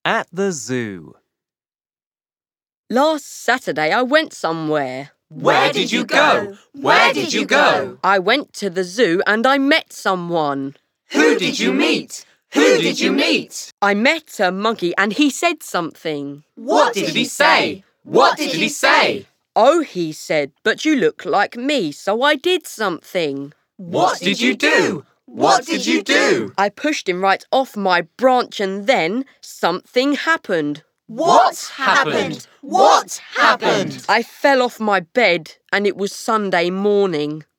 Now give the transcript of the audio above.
At the zoo. Last Saturday I went somewhere. Where did you go? Where did you go? I went to the zoo and I met someone. Who did you meet? Who did you meet? I met a monkey and he said something. What did he say? What did he say? Oh, he said, but you look like me, so I did something. What did you do? What did you do? I pushed him right off my branch and then something happened. What happened? What happened? I fell off my bed and it was Sunday morning.